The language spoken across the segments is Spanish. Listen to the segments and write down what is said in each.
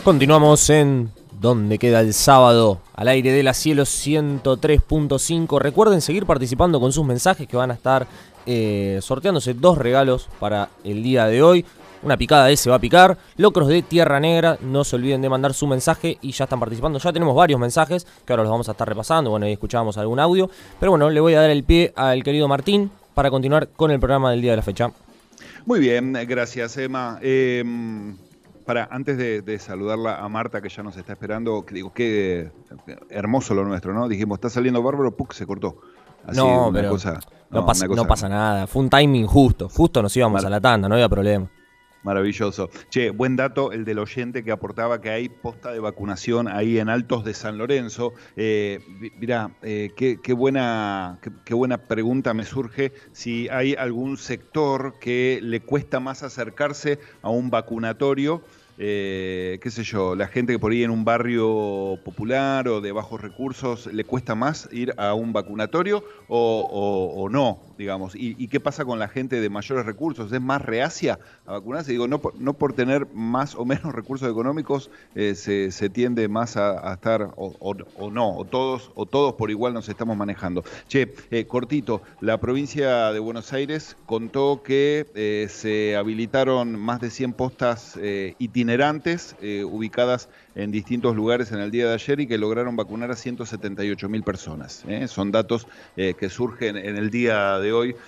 Continuamos en Donde Queda el Sábado, al aire de la Cielo 103.5. Recuerden seguir participando con sus mensajes, que van a estar sorteándose 2 regalos para el día de hoy. Una picada se va a picar. Locros de Tierra Negra, no se olviden de mandar su mensaje y ya están participando. Ya tenemos varios mensajes que ahora los vamos a estar repasando. Bueno, ahí escuchábamos algún audio. Pero bueno, le voy a dar el pie al querido Martín para continuar con el programa del día de la fecha. Muy bien, gracias, Emma. Antes de saludarla a Marta, que ya nos está esperando, que digo, qué hermoso lo nuestro, ¿no? Dijimos, está saliendo bárbaro, ¡puc! Se cortó. Así, No, una pero cosa, no una pasa nada. Fue un timing justo. Justo nos íbamos a la tanda, no había problema. Maravilloso. Che, buen dato el del oyente que aportaba que hay posta de vacunación ahí en Altos de San Lorenzo. Mirá, qué buena pregunta me surge si hay algún sector que le cuesta más acercarse a un vacunatorio. Qué sé yo, la gente que por ahí en un barrio popular o de bajos recursos le cuesta más ir a un vacunatorio o no, digamos. ¿Y qué pasa con la gente de mayores recursos? ¿Es más reacia a vacunarse? Digo, no por tener más o menos recursos económicos se tiende más a estar o no, o todos por igual nos estamos manejando. Che, cortito, la provincia de Buenos Aires contó que se habilitaron más de 100 postas itinerantes ubicadas en distintos lugares en el día de ayer y que lograron vacunar a 178.000 personas. Son datos que surgen en el día de hoy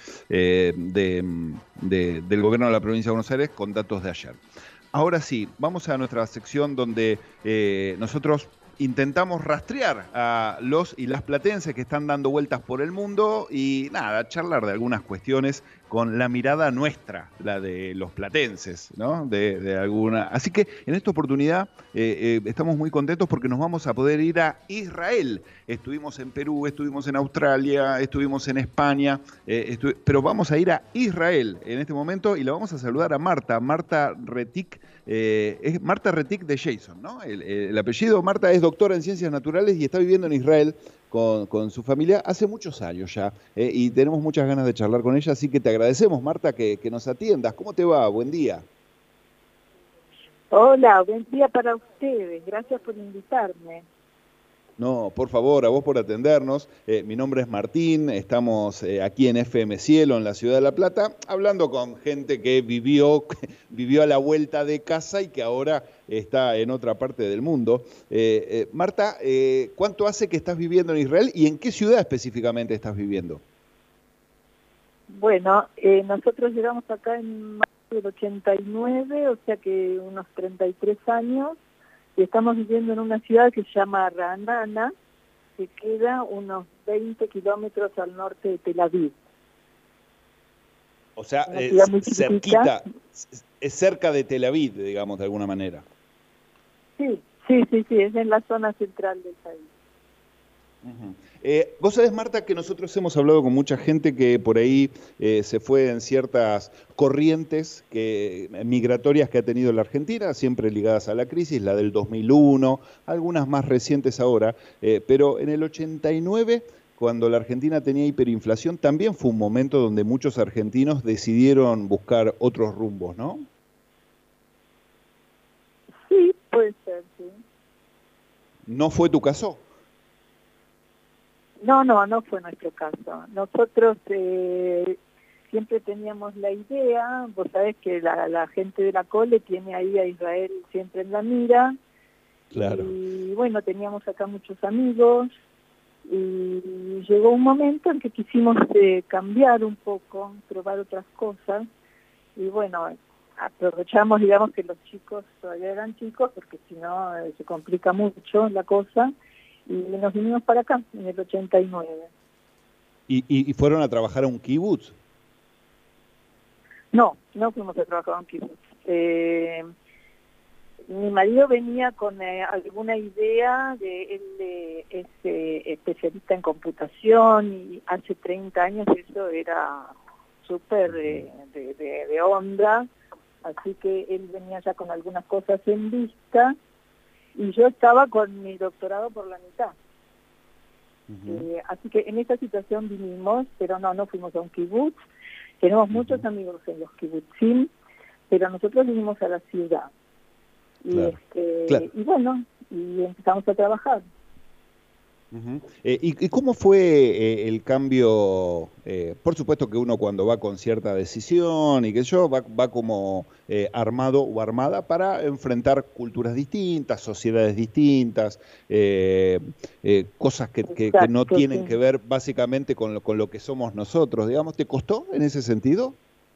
del gobierno de la provincia de Buenos Aires con datos de ayer. Ahora sí, vamos a nuestra sección donde nosotros intentamos rastrear a los y las platenses que están dando vueltas por el mundo y nada, charlar de algunas cuestiones con la mirada nuestra, la de los platenses, ¿no? De alguna. Así que en esta oportunidad estamos muy contentos porque nos vamos a poder ir a Israel. Estuvimos en Perú, estuvimos en Australia, estuvimos en España, pero vamos a ir a Israel en este momento y la vamos a saludar a Marta Retic. Es Marta Retic de Jason, ¿no? El apellido. Marta es doctora en Ciencias Naturales y está viviendo en Israel con su familia hace muchos años ya, y tenemos muchas ganas de charlar con ella, así que te agradecemos, Marta, que nos atiendas. ¿Cómo te va? Buen día. Hola, buen día para ustedes. Gracias por invitarme. No, por favor, a vos por atendernos. Mi nombre es Martín, estamos aquí en FM Cielo, en la ciudad de La Plata, hablando con gente que vivió a la vuelta de casa y que ahora está en otra parte del mundo. Marta, ¿cuánto hace que estás viviendo en Israel y en qué ciudad específicamente estás viviendo? Bueno, nosotros llegamos acá en marzo del 89, o sea que unos 33 años. Y estamos viviendo en una ciudad que se llama Ra'anana, que queda unos 20 kilómetros al norte de Tel Aviv. O sea, cerquita, es cerca de Tel Aviv, digamos, de alguna manera. Sí, es en la zona central del país. Uh-huh. Vos sabés, Marta, que nosotros hemos hablado con mucha gente que por ahí se fue en ciertas corrientes migratorias que ha tenido la Argentina, siempre ligadas a la crisis, la del 2001, algunas más recientes ahora, pero en el 89, cuando la Argentina tenía hiperinflación, también fue un momento donde muchos argentinos decidieron buscar otros rumbos, ¿no? Sí, puede ser, sí. ¿No fue tu caso? No fue nuestro caso. Nosotros siempre teníamos la idea, vos sabés que la gente de la Cole tiene ahí a Israel siempre en la mira. Claro. Y bueno, teníamos acá muchos amigos y llegó un momento en que quisimos cambiar un poco, probar otras cosas y bueno, aprovechamos, digamos, que los chicos todavía eran chicos porque si no se complica mucho la cosa. Y nos vinimos para acá, en el 89. ¿Y fueron a trabajar a un kibutz? No fuimos a trabajar a un kibutz. Mi marido venía con alguna idea, él es especialista en computación y hace 30 años eso era súper de onda, así que él venía ya con algunas cosas en vista. Y yo estaba con mi doctorado por la mitad. Uh-huh. Así que en esa situación vinimos, pero no fuimos a un kibutz. Tenemos muchos amigos en los kibutzim, pero nosotros vinimos a la ciudad. Y, Claro, claro. y bueno, y empezamos a trabajar. Ujú. ¿Y cómo fue el cambio? Por supuesto que uno cuando va con cierta decisión y que yo va como armado o armada para enfrentar culturas distintas, sociedades distintas, eh, cosas que no Exacto, tienen que sí. ver básicamente con lo que somos nosotros, digamos. ¿Te costó en ese sentido?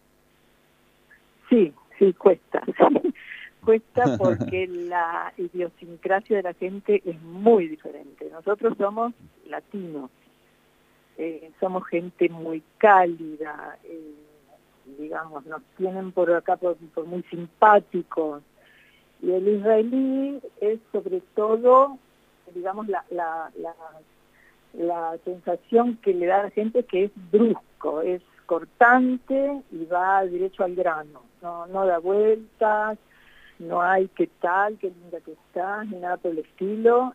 Sí, sí, cuesta. Sí. Cuesta porque la idiosincrasia de la gente es muy diferente. Nosotros somos latinos, somos gente muy cálida, digamos, nos tienen por acá por muy simpáticos. Y el israelí es sobre todo, digamos, la sensación que le da a la gente que es brusco, es cortante y va derecho al grano, no da vueltas, no hay qué tal, qué linda que estás, ni nada por el estilo,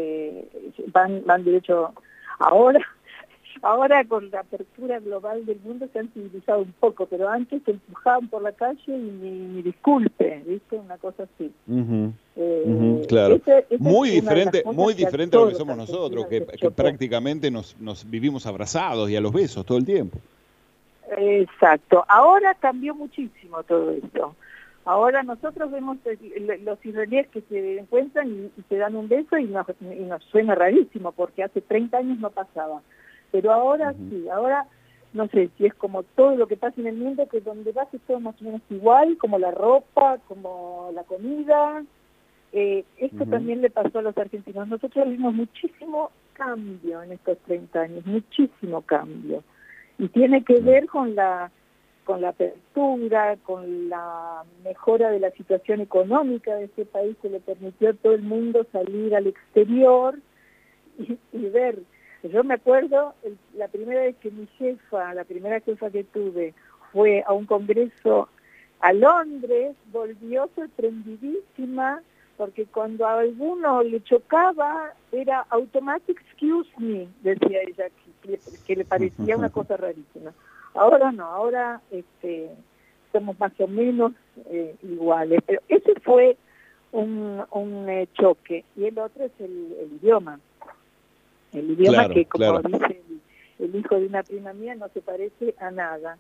van derecho. Ahora, ahora con la apertura global del mundo se han civilizado un poco, pero antes se empujaban por la calle y ni disculpe, ¿viste? Una cosa así. Ujú, ujú, claro. Esa es una de las Muy cosas que a diferente a lo todos que los somos nosotros, argentinos les que chocó. prácticamente nos vivimos abrazados y a los besos todo el tiempo. Exacto. Ahora cambió muchísimo todo esto. Ahora nosotros vemos los israelíes que se encuentran y se dan un beso y nos suena rarísimo porque hace 30 años no pasaba. Pero ahora Ujú, sí, ahora no sé si es como todo lo que pasa en el mundo, que donde vas es todo más o menos igual, como la ropa, como la comida. Esto ujú, también le pasó a los argentinos. Nosotros vimos muchísimo cambio en estos 30 años, muchísimo cambio. Y tiene que claro. ver con la apertura, con la mejora de la situación económica de este país que le permitió a todo el mundo salir al exterior y ver. Yo me acuerdo la primera vez que la primera jefa que tuve, fue a un congreso a Londres, volvió sorprendidísima porque cuando a alguno le chocaba era automatic excuse me, decía ella, que le parecía una cosa rarísima. Ahora no, ahora somos más o menos iguales, pero ese fue un choque. Y el otro es el idioma. El idioma Claro, que, como claro, dice el hijo de una prima mía, no se parece a nada.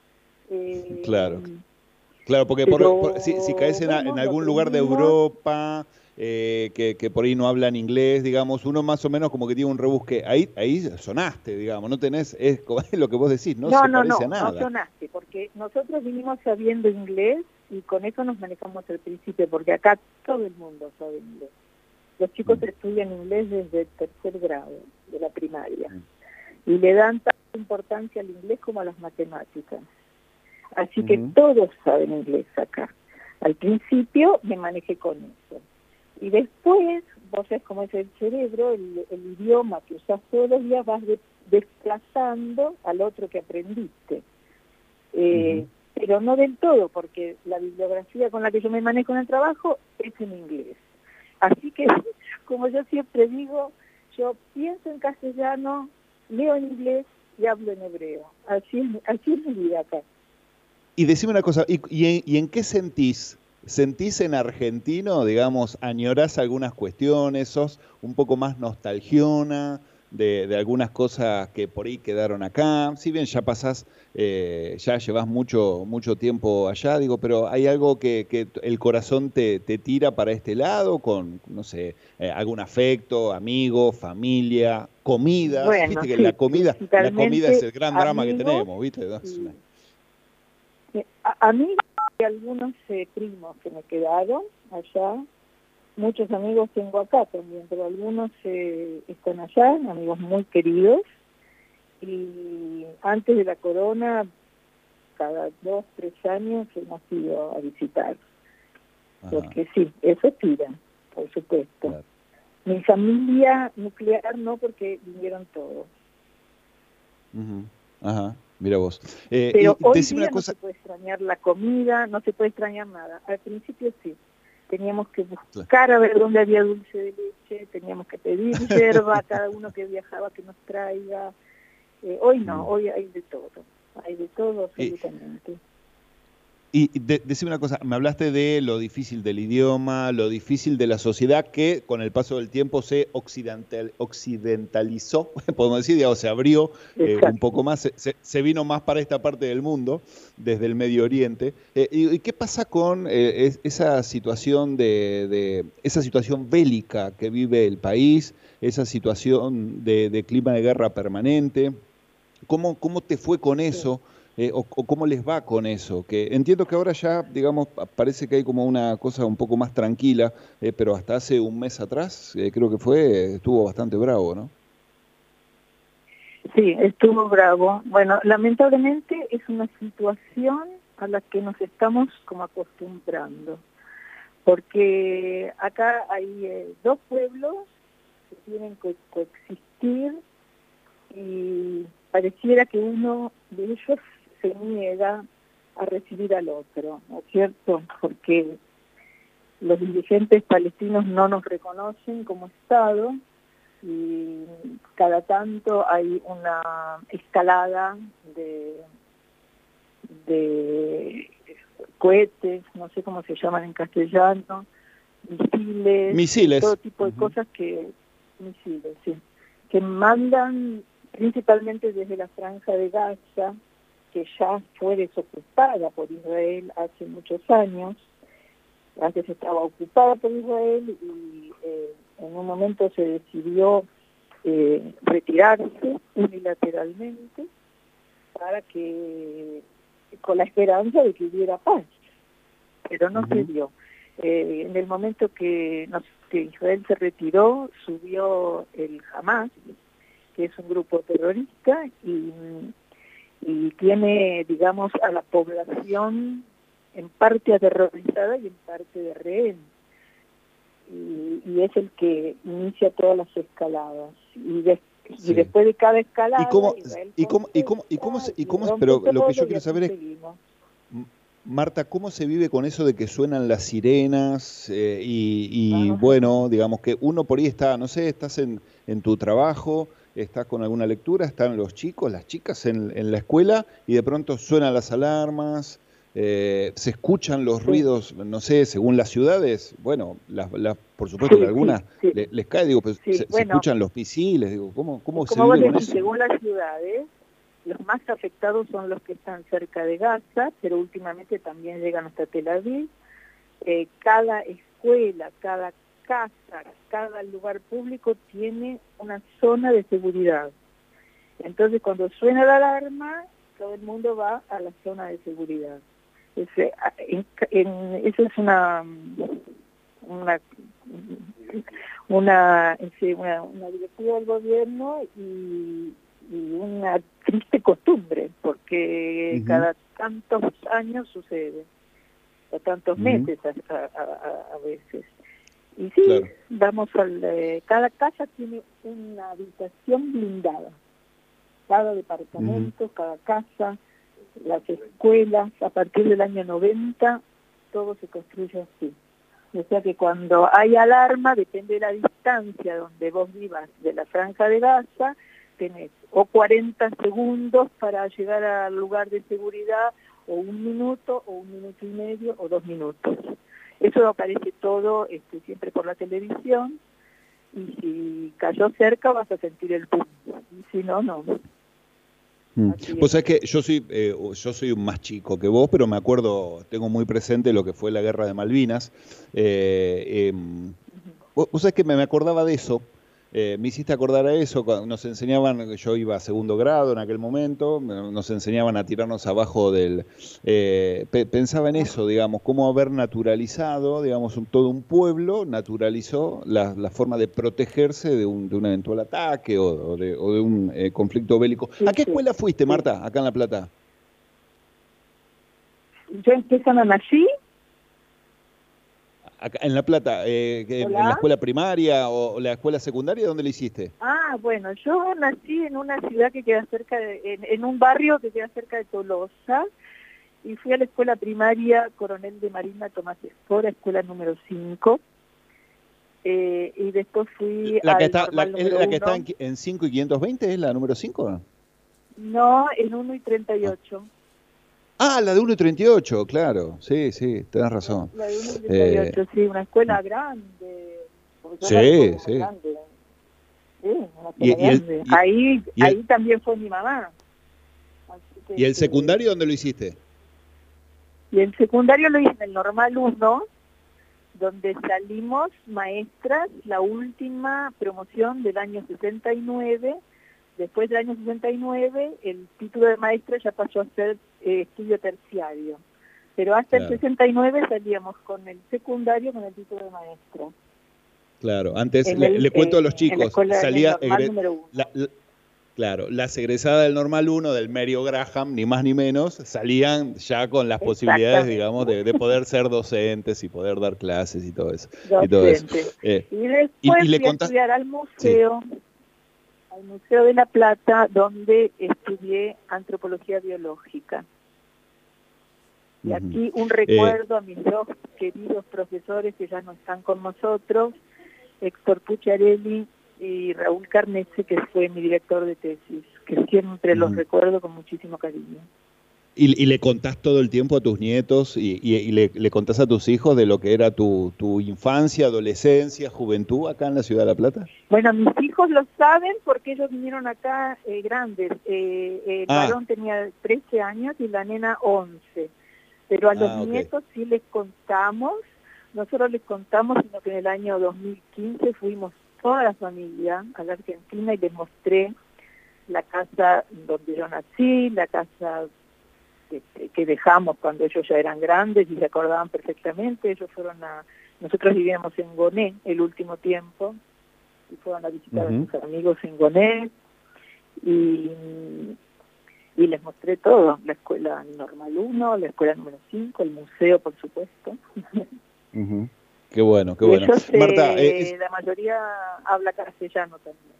Eh, claro. Claro, porque si pero caes en bueno, lo algún lugar de aprendimos. Europa que por ahí no hablan inglés, digamos, uno más o menos como que tiene un rebusque. Ahí sonaste, digamos, no tenés, es como es lo que vos decís, no se parece a No nada. sonaste, porque nosotros vinimos sabiendo inglés y con eso nos manejamos al principio, porque acá todo el mundo sabe inglés. Los chicos Mm, estudian inglés desde el tercer grado de la primaria mm, y le dan tanta importancia al inglés como a las matemáticas. Así que ujú, todos saben inglés acá. Al principio me manejé con eso. Y después, vos sabés cómo es el cerebro, el idioma que usás todos los días vas desplazando al otro que aprendiste. ujú. Pero no del todo, porque la bibliografía con la que yo me manejo en el trabajo es en inglés. Así que, como yo siempre digo, yo pienso en castellano, leo en inglés y hablo en hebreo. Así es mi vida acá. Y decime una cosa, ¿y en qué sentís en argentino, digamos, añorás algunas cuestiones, sos un poco más nostalgiona de algunas cosas que por ahí quedaron acá? Si bien ya pasás, ya llevas mucho tiempo allá, digo, pero ¿hay algo que el corazón te tira para este lado con, no sé, algún afecto, amigos, familia, comidas? Bueno, Viste que sí, la comida es principalmente el gran drama que amigos tenemos, ¿viste? y amigos y algunos primos que me quedaron allá. Muchos amigos tengo acá también, pero algunos están allá, amigos muy queridos. Y antes de la corona, cada 2, 3 años hemos ido a visitar. Ajá, Porque sí, eso tira, por supuesto. claro. Mi familia nuclear no, porque vinieron todos. Ujú, ajá, mira vos. Pero Y hoy decime una día no cosa. se puede extrañar la comida, no se puede extrañar nada. Al principio sí, teníamos que Cla- buscar a ver dónde había dulce de leche, teníamos que pedir yerba a cada uno que viajaba que nos traiga. Hoy no, Mm. hoy hay de todo Y, absolutamente. Decime una cosa, me hablaste de lo difícil del idioma, lo difícil de la sociedad que con el paso del tiempo se occidentalizó, podemos decir, digamos, se abrió un Exacto. poco más, se vino más para esta parte del mundo, desde el Medio Oriente. ¿Y qué pasa con esa situación esa situación bélica que vive el país, esa situación de clima de guerra permanente? ¿Cómo te fue con Sí. eso? O cómo les va con eso? Que entiendo que ahora ya, digamos, parece que hay como una cosa un poco más tranquila, pero hasta hace un mes atrás, creo que estuvo bastante bravo, ¿no? Sí, estuvo bravo. Bueno, lamentablemente es una situación a la que nos estamos como acostumbrando, porque acá hay dos pueblos que tienen que coexistir y pareciera que uno de ellos se niega a recibir al otro, ¿no es cierto? Porque los dirigentes palestinos no nos reconocen como Estado y cada tanto hay una escalada de cohetes, no sé cómo se llaman en castellano, misiles, todo Misiles. tipo de cosas misiles, sí, que mandan principalmente desde la Franja de Gaza, que ya fue desocupada por Israel hace muchos años. Antes estaba ocupada por Israel y en un momento se decidió retirarse unilateralmente para que, con la esperanza de que hubiera paz, pero no se dio. En el momento que Israel se retiró, subió el Hamas, que es un grupo terrorista, y tiene, digamos, a la población en parte aterrorizada y en parte de rehén. Y es el que inicia todas las escaladas. Y después de cada escalada, Israel pero rompe lo que yo todo y quiero así saber es, seguimos. Marta, ¿cómo se vive con eso de que suenan las sirenas y Ah, bueno, digamos que uno por ahí está, no sé, estás en tu trabajo, estás con alguna lectura, están los chicos, las chicas en la escuela y de pronto suenan las alarmas, se escuchan los sí, ruidos, no sé, según las ciudades, bueno, por supuesto que sí, sí, algunas sí, les cae, digo, pues sí. se Bueno, escuchan los misiles, digo, ¿cómo se como vos vive con decís, eso? según las ciudades, los más afectados son los que están cerca de Gaza, pero últimamente también llegan hasta Tel Aviv. Cada escuela, cada casa, cada lugar público tiene una zona de seguridad. Entonces, cuando suena la alarma, todo el mundo va a la zona de seguridad. Eso es una directiva del gobierno y una triste costumbre, porque Ujú, cada tantos años sucede, o tantos ujú, meses a veces. Y sí, claro. cada casa tiene una habitación blindada, cada Ujú. departamento, cada casa, las escuelas, a partir del año 90, todo se construye así. O sea que cuando hay alarma, depende de la distancia donde vos vivas de la Franja de Gaza, tenés o 40 segundos para llegar al lugar de seguridad, o 1 minuto, o 1 minuto y medio, o 2 minutos. Eso aparece todo siempre por la televisión, y si cayó cerca vas a sentir el pum, y si no, no. Así Pues es. sabés que yo soy un más chico que vos, pero me acuerdo, tengo muy presente lo que fue la Guerra de Malvinas. Vos sabés que me acordaba de eso, me hiciste acordar a eso, cuando nos enseñaban, yo iba a segundo grado en aquel momento, nos enseñaban a tirarnos abajo pensaba en eso, digamos, cómo haber naturalizado, digamos, todo un pueblo naturalizó la forma de protegerse de un eventual ataque o de un conflicto bélico. ¿A Sí, qué sí, escuela fuiste, sí. Marta, acá en La Plata? Yo empiezo a nací. Acá en La Plata, ¿en la Hola. escuela primaria o la escuela secundaria, dónde la hiciste? Ah, bueno, yo nací en una ciudad que queda en un barrio que queda cerca de Tolosa, y fui a la escuela primaria Coronel de Marina Tomás Espora, escuela número 5, y después fui La que al está, normal es número la que está 1, en 5 y 520, ¿es la número 5? no, en 1 y 38. Ah, la de 1,38, claro. Sí, sí, tenés razón. La de Eh, 1,38, sí, una escuela grande, porque yo la sí, recuerdo sí. grande, sí, una ¿Y, escuela y el, grande. y, Ahí, y el, ahí también fue mi mamá. Así y el que, secundario dónde lo hiciste? y el secundario lo hice en el Normal 1, donde salimos maestras, la última promoción del año 69. Después del año 69, el título de maestra ya pasó a ser estudio terciario. Pero hasta el Claro, 69 salíamos con el secundario con el título de maestra. claro. Antes, En, le cuento a los en la chicos, escuela, en el salía, normal número 1. claro, las egresadas del Normal 1 del Mario Graham, ni más ni menos, salían ya con las posibilidades, digamos, Exactamente, de poder ser docentes y poder dar clases y todo eso. Y todo eso. docente. Eh, Y después y le fui a contás, estudiar sí. al Museo de La Plata, donde estudié antropología biológica. Y Ujú. aquí un Eh, recuerdo a mis dos queridos profesores que ya no están con nosotros, Héctor Pucciarelli y Raúl Carnese, que fue mi director de tesis, que siempre los ujú. recuerdo con muchísimo cariño. Y le contás todo el tiempo a tus nietos y le contás a tus hijos de lo que era tu infancia, adolescencia, juventud acá en la Ciudad de La Plata. Bueno, mis hijos lo saben porque ellos vinieron acá grandes. El Ah, varón tenía 13 años y la nena 11. Pero a los ok. nietos sí les contamos, no solo les contamos, sino que en el año 2015 fuimos toda la familia a la Argentina y les mostré la casa donde yo nací, la casa que dejamos cuando ellos ya eran grandes y se acordaban perfectamente. Ellos fueron nosotros vivíamos en Goné el último tiempo, y fueron a visitar a Ujú. sus amigos en Goné, y, y les mostré todo, la escuela normal 1, la escuela número 5, el museo, por supuesto. Ujú. Qué bueno, qué Y bueno. ellos, Marta, la mayoría habla castellano también.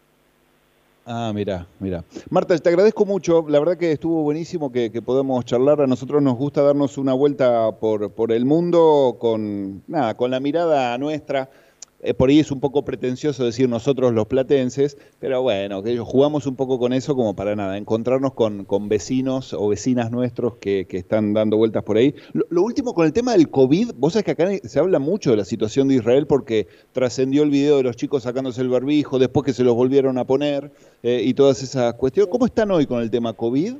mira, mira. Marta, te agradezco mucho. La verdad que estuvo buenísimo que podamos charlar. A nosotros nos gusta darnos una vuelta por el mundo con, nada, con la mirada nuestra. Por ahí es un poco pretencioso decir nosotros los platenses, pero bueno, que jugamos un poco con eso como para nada, encontrarnos con vecinos o vecinas nuestros que están dando vueltas por ahí. Lo último con el tema del COVID, vos sabés que acá se habla mucho de la situación de Israel porque trascendió el video de los chicos sacándose el barbijo, después que se los volvieron a poner y todas esas cuestiones. ¿Cómo están hoy con el tema COVID?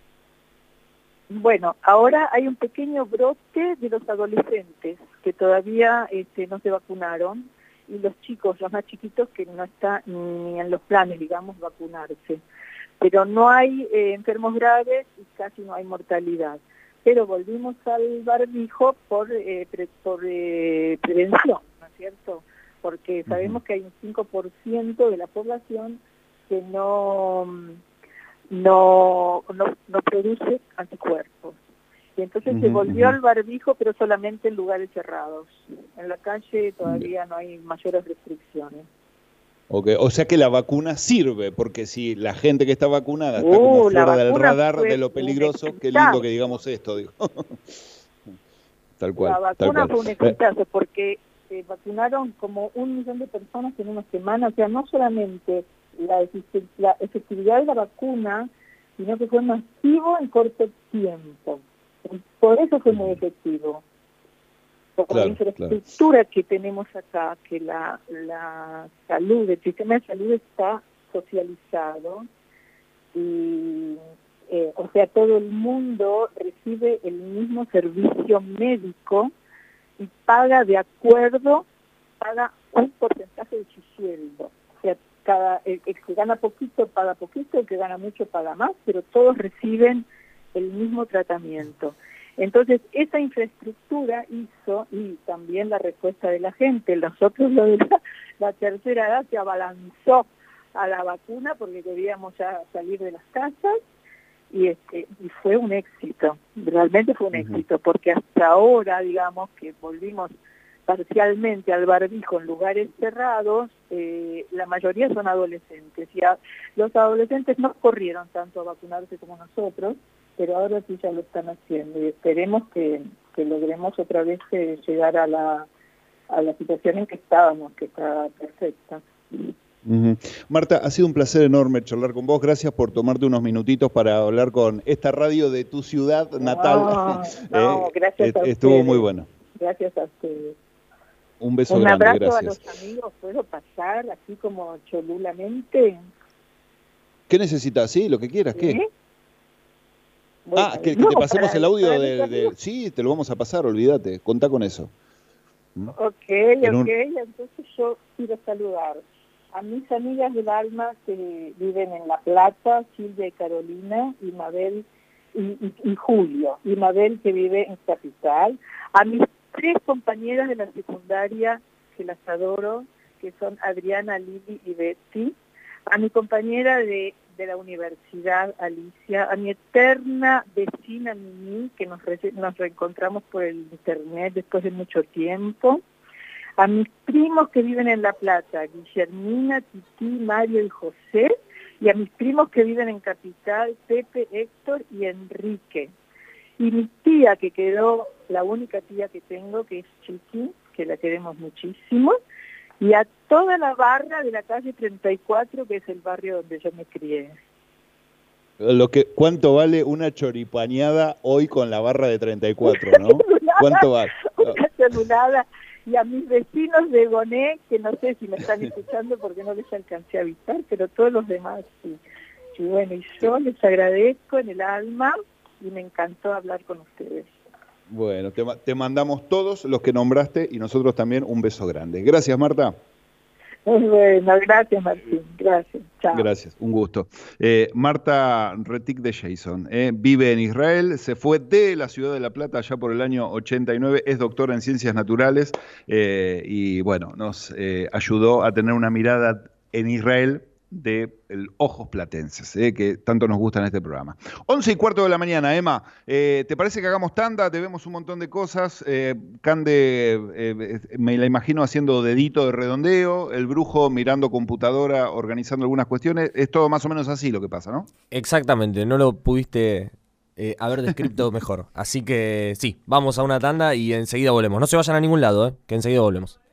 Bueno, ahora hay un pequeño brote de los adolescentes que todavía no se vacunaron, y los chicos, los más chiquitos, que no está ni en los planes, digamos, vacunarse. Pero no hay enfermos graves y casi no hay mortalidad. Pero volvimos al barbijo por prevención, ¿no es cierto? Porque Ujú, sabemos que hay un 5% de la población que no produce anticuerpos. Y entonces se ujú, volvió ujú. al barbijo, pero solamente en lugares cerrados. En la calle todavía no hay mayores restricciones. Ok, o sea que la vacuna sirve, porque si la gente que está vacunada está como La fuera del vacuna radar de fue lo un peligroso, qué lindo exitazo. que digamos esto, digo. Tal La cual, tal vacuna cual. fue un exitazo porque se vacunaron como 1 millón de personas en una semana. O sea, no solamente la efectividad de la vacuna, sino que fue masivo en corto tiempo. Por eso fue muy Ujú. efectivo. Por la Claro, claro. infraestructura que tenemos acá, que la salud, el sistema de salud está socializado, y o sea, todo el mundo recibe el mismo servicio médico y paga paga un porcentaje de su sueldo. O sea, el que gana poquito paga poquito, el que gana mucho paga más, pero todos reciben el mismo tratamiento. Entonces, esa infraestructura hizo, y también la respuesta de la gente, nosotros lo de la tercera edad se abalanzó a la vacuna porque queríamos ya salir de las casas, y fue un éxito, realmente fue un Ujú. éxito, porque hasta ahora, digamos, que volvimos parcialmente al barbijo en lugares cerrados, la mayoría son adolescentes, y los adolescentes no corrieron tanto a vacunarse como nosotros, pero ahora sí ya lo están haciendo, y esperemos que logremos otra vez llegar a la situación en que estábamos, que está perfecta. Ujú. Marta, ha sido un placer enorme charlar con vos. Gracias por tomarte unos minutitos para hablar con esta radio de tu ciudad natal. No, gracias a Estuvo muy ustedes. bueno. Gracias a ustedes. Un beso Un grande, abrazo a gracias. los amigos. ¿Puedo pasar así como cholulamente? ¿Qué necesitas? Sí, lo que quieras, ¿qué? ¿Sí? Bueno, Que no, te pasemos el audio para mis amigos. Sí, te lo vamos a pasar, olvídate. Contá con eso. ¿Mm? Ok, entonces yo quiero saludar a mis amigas del alma que viven en La Plata, Silvia y Carolina, y Mabel y Julio, y Mabel que vive en Capital, a mis 3 compañeras de la secundaria que las adoro, que son Adriana, Lili y Betty, a mi compañera de la universidad, Alicia, a mi eterna vecina Mimi, que nos reencontramos por el internet después de mucho tiempo, a mis primos que viven en La Plata, Guillermina, Titi, Mario y José, y a mis primos que viven en Capital, Pepe, Héctor y Enrique. Y mi tía, que quedó, la única tía que tengo, que es Chiqui, que la queremos muchísimo, y a toda la barra de la calle 34, que es el barrio donde yo me crié. ¿Cuánto vale una choripañada hoy con la barra de 34, no? ¿Cuánto vale? Una chelulada. Y a mis vecinos de Goné, que no sé si me están escuchando porque no les alcancé a avisar, pero todos los demás sí. Y bueno, y yo les agradezco en el alma y me encantó hablar con ustedes. Bueno, te mandamos todos los que nombraste y nosotros también un beso grande. Gracias, Marta. Bueno, gracias, Martín. Gracias. Chao. Gracias, un gusto. Marta Retic de Jason vive en Israel, se fue de la ciudad de La Plata allá por el año 89, es doctora en ciencias naturales y bueno, nos ayudó a tener una mirada en Israel de ojos platenses, que tanto nos gusta en este programa. 11:15 de la mañana, Emma. ¿Te parece que hagamos tanda? Te vemos un montón de cosas. Cande, me la imagino haciendo dedito de redondeo, el brujo mirando computadora, organizando algunas cuestiones. Es todo más o menos así lo que pasa, ¿no? Exactamente, no lo pudiste haber descrito mejor. Así que sí, vamos a una tanda y enseguida volvemos. No se vayan a ningún lado, que enseguida volvemos.